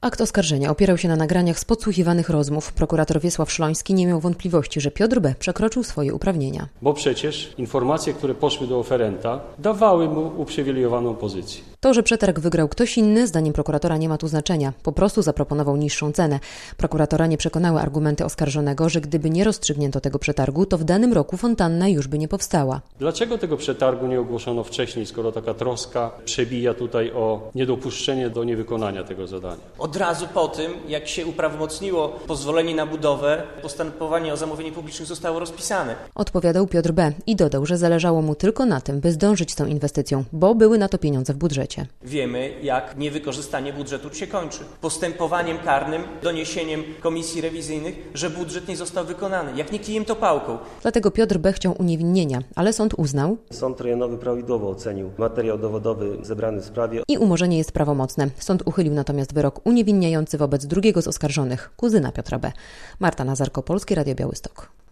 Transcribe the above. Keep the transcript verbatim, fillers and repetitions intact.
Akt oskarżenia opierał się na nagraniach z podsłuchiwanych rozmów. Prokurator Wiesław Szloński nie miał wątpliwości, że Piotr B. przekroczył swoje uprawnienia. Bo przecież informacje, które poszły do oferenta, dawały mu uprzywilejowaną pozycję. To, że przetarg wygrał ktoś inny, zdaniem prokuratora nie ma tu znaczenia. Po prostu zaproponował niższą cenę. Prokuratora nie przekonały argumenty oskarżonego, że gdyby nie rozstrzygnięto tego przetargu, to w danym roku fontanna już by nie powstała. Dlaczego tego przetargu nie ogłoszono wcześniej, skoro taka troska przebija tutaj o niedopuszczenie do niewykonania tego zadania? Od razu po tym, jak się uprawomocniło pozwolenie na budowę, postępowanie o zamówienie publiczne zostało rozpisane. Odpowiadał Piotr B. i dodał, że zależało mu tylko na tym, by zdążyć z tą inwestycją, bo były na to pieniądze w budżecie. Wiemy, jak niewykorzystanie budżetu się kończy. Postępowaniem karnym, doniesieniem komisji rewizyjnych, że budżet nie został wykonany. Jak nie kijem, to pałką. Dlatego Piotr B. chciał uniewinnienia, ale sąd uznał. Sąd rejonowy prawidłowo ocenił materiał dowodowy zebrany w sprawie. I umorzenie jest prawomocne. Sąd uchylił natomiast wyrok uniewinniający wobec drugiego z oskarżonych, kuzyna Piotra B. Marta Nazarko, Polskie Radio Białystok.